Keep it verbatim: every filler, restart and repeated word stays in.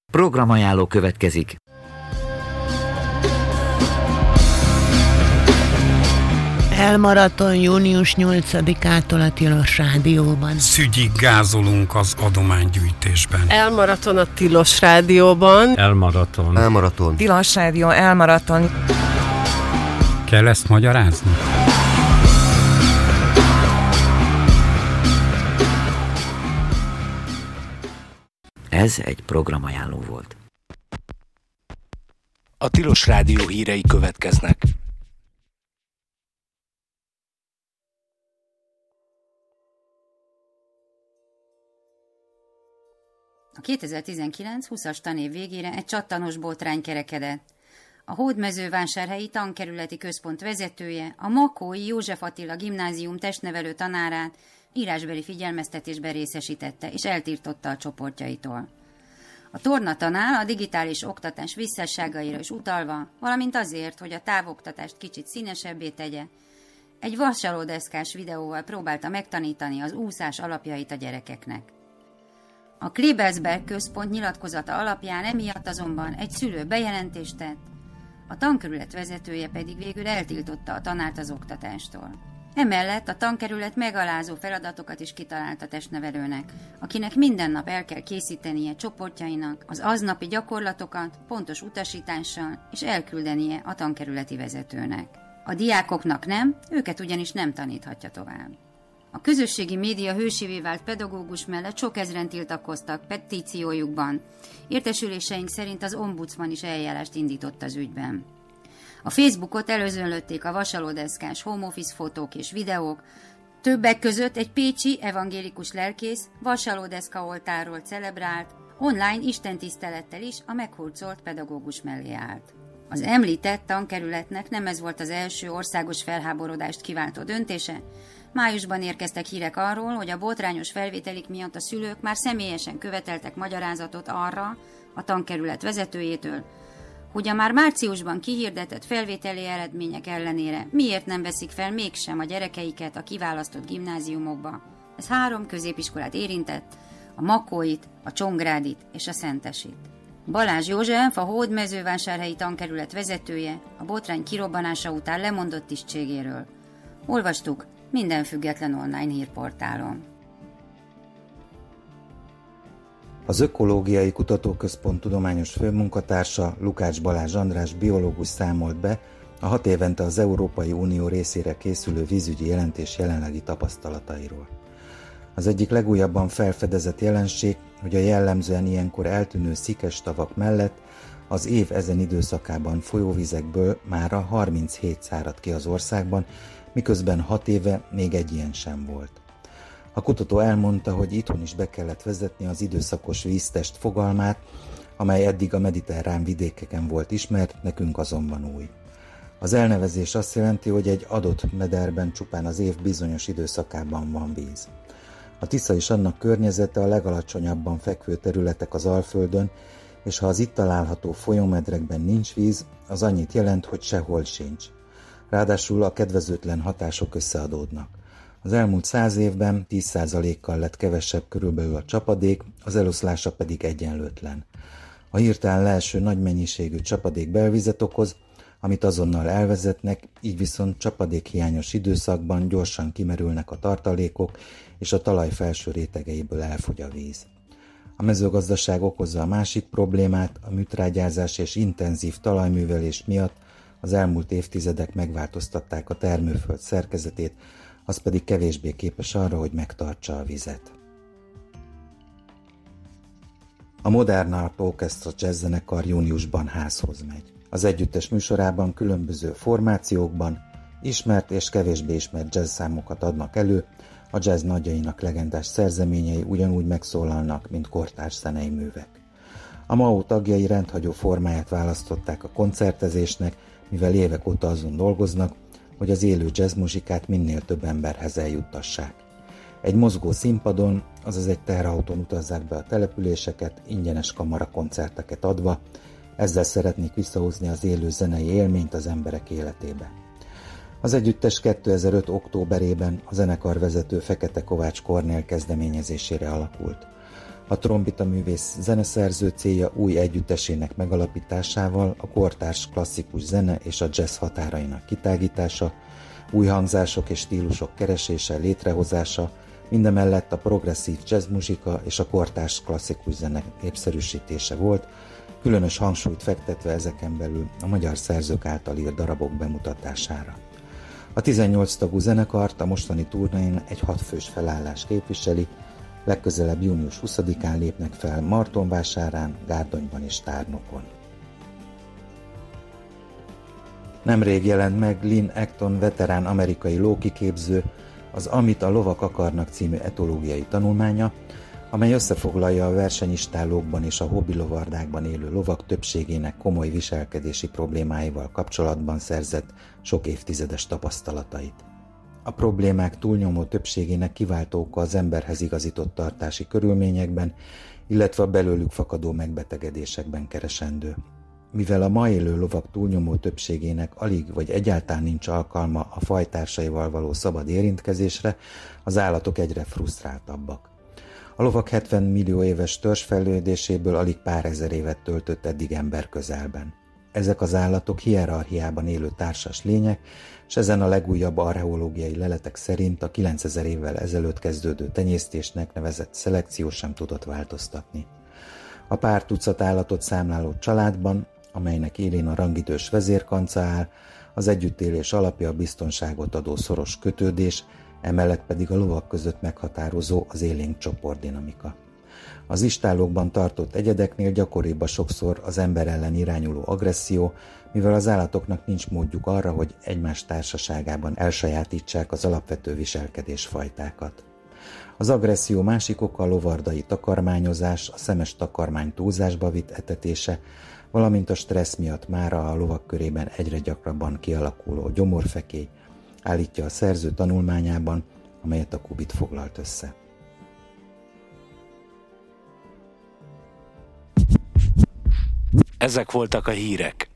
Programajánló következik. Elmaraton június nyolcadikától a Tilos Rádióban. Szügyig gázolunk az adománygyűjtésben. Elmaraton a Tilos Rádióban. Elmaraton. Elmaraton. Tilos Rádió, elmaraton. Kell ezt magyarázni? Ez egy programajánló volt. A Tilos Rádió hírei következnek. A kétezer-tizenkilenc húszas tanév végére egy csattanos botrány kerekedett. A Hódmezővásárhelyi tankerületi központ vezetője, a Makói József Attila gimnázium testnevelő tanárát írásbeli figyelmeztetésben részesítette és eltiltotta a csoportjaitól. A tornatanár a digitális oktatás visszásságaira is utalva, valamint azért, hogy a távoktatást kicsit színesebbé tegye, egy vasalódeszkás videóval próbálta megtanítani az úszás alapjait a gyerekeknek. A Klebelsberg központ nyilatkozata alapján emiatt azonban egy szülő bejelentést tett, a tankerület vezetője pedig végül eltiltotta a tanárt az oktatástól. Emellett a tankerület megalázó feladatokat is kitalált a testnevelőnek, akinek minden nap el kell készítenie csoportjainak az aznapi gyakorlatokat pontos utasítással és elküldenie a tankerületi vezetőnek. A diákoknak nem, őket ugyanis nem taníthatja tovább. A közösségi média hősévé vált pedagógus mellett sok ezren tiltakoztak petíciójukban. Értesüléseink szerint az ombudsman is eljárást indított az ügyben. A Facebookot előzönlötték a vasalódeszkás home office fotók és videók, többek között egy pécsi evangélikus lelkész vasalódeszka oltárról celebrált, online istentisztelettel is a meghurcolt pedagógus mellé állt. Az említett tankerületnek nem ez volt az első országos felháborodást kiváltó döntése. Májusban érkeztek hírek arról, hogy a botrányos felvételik miatt a szülők már személyesen követeltek magyarázatot arra a tankerület vezetőjétől, hogy a már márciusban kihirdetett felvételi eredmények ellenére miért nem veszik fel mégsem a gyerekeiket a kiválasztott gimnáziumokba. Ez három középiskolát érintett, a Makóit, a Csongrádit és a Szentesit. Balázs József, a Hódmezővásárhelyi tankerület vezetője, a botrány kirobbanása után lemondott tisztségéről. Olvastuk minden független online hírportálon. Az Ökológiai Kutatóközpont tudományos főmunkatársa, Lukács Balázs András biológus számolt be a hat évente az Európai Unió részére készülő vízügyi jelentés jelenlegi tapasztalatairól. Az egyik legújabban felfedezett jelenség, hogy a jellemzően ilyenkor eltűnő szikes tavak mellett az év ezen időszakában folyóvizekből mára harminchét szárad ki az országban, miközben hat éve még egy ilyen sem volt. A kutató elmondta, hogy itthon is be kellett vezetni az időszakos víztest fogalmát, amely eddig a mediterrán vidékeken volt ismert, nekünk azonban új. Az elnevezés azt jelenti, hogy egy adott mederben csupán az év bizonyos időszakában van víz. A Tisza és annak környezete a legalacsonyabban fekvő területek az Alföldön, és ha az itt található folyómedrekben nincs víz, az annyit jelent, hogy sehol sincs. Ráadásul a kedvezőtlen hatások összeadódnak. Az elmúlt száz évben tíz százalékkal lett kevesebb körülbelül a csapadék, az eloszlása pedig egyenlőtlen. A hirtelen leeső nagy mennyiségű csapadék belvizet okoz, amit azonnal elvezetnek, így viszont csapadékhiányos időszakban gyorsan kimerülnek a tartalékok, és a talaj felső rétegeiből elfogy a víz. A mezőgazdaság okozza a másik problémát, a műtrágyázás és intenzív talajművelés miatt az elmúlt évtizedek megváltoztatták a termőföld szerkezetét, az pedig kevésbé képes arra, hogy megtartsa a vizet. A Modern Art Orchestra jazzzenekar júniusban házhoz megy. Az együttes műsorában különböző formációkban ismert és kevésbé ismert jazz számokat adnak elő, a jazz nagyjainak legendás szerzeményei ugyanúgy megszólalnak, mint kortárs zenei művek. A em á o tagjai rendhagyó formáját választották a koncertezésnek, mivel évek óta azon dolgoznak, hogy az élő jazzmuzsikát minél több emberhez eljuttassák. Egy mozgó színpadon, azaz egy teherautón utazzák be a településeket, ingyenes kamarakoncerteket adva, ezzel szeretnék visszahozni az élő zenei élményt az emberek életébe. Az együttes kétezer-öt októberében a zenekarvezető Fekete Kovács Kornél kezdeményezésére alakult. A trombita művész zeneszerző célja új együttesének megalapításával a kortárs klasszikus zene és a jazz határainak kitágítása, új hangzások és stílusok keresése, létrehozása, mindemellett a progresszív jazzmuzsika és a kortárs klasszikus zene népszerűsítése volt, különös hangsúlyt fektetve ezeken belül a magyar szerzők által írt darabok bemutatására. A tizennyolc tagú zenekart a mostani turnéján egy hatfős felállás képviseli, legközelebb június huszadikán lépnek fel Martonvásárán, Gárdonyban és Tárnokon. Nemrég jelent meg Lynn Acton veterán amerikai lókiképző, az Amit a lovak akarnak című etológiai tanulmánya, amely összefoglalja a versenyistállókban és a hobbilovardákban élő lovak többségének komoly viselkedési problémáival kapcsolatban szerzett sok évtizedes tapasztalatait. A problémák túlnyomó többségének kiváltó oka az emberhez igazított tartási körülményekben, illetve a belőlük fakadó megbetegedésekben keresendő. Mivel a ma élő lovak túlnyomó többségének alig vagy egyáltalán nincs alkalma a fajtársaival való szabad érintkezésre, az állatok egyre frusztráltabbak. A lovak hetven millió éves törzsfejlődéséből alig pár ezer évet töltött eddig ember közelben. Ezek az állatok hierarchiában élő társas lények, és ezen a legújabb archeológiai leletek szerint a kilencezer évvel ezelőtt kezdődő tenyésztésnek nevezett szelekció sem tudott változtatni. A pár tucat állatot számláló családban, amelynek élén a rangidős vezérkanca áll, az együttélés alapja a biztonságot adó szoros kötődés, emellett pedig a lovak között meghatározó az élénk csoportdinamika. Az istállókban tartott egyedeknél gyakoribb a sokszor az ember ellen irányuló agresszió, mivel az állatoknak nincs módjuk arra, hogy egymás társaságában elsajátítsák az alapvető viselkedésfajtákat. Az agresszió másik oka a lovardai takarmányozás, a szemes takarmány túlzásba vitt etetése, valamint a stressz miatt mára a lovak körében egyre gyakrabban kialakuló gyomorfekély, állítja a szerző tanulmányában, amelyet a Kubit foglalt össze. Ezek voltak a hírek.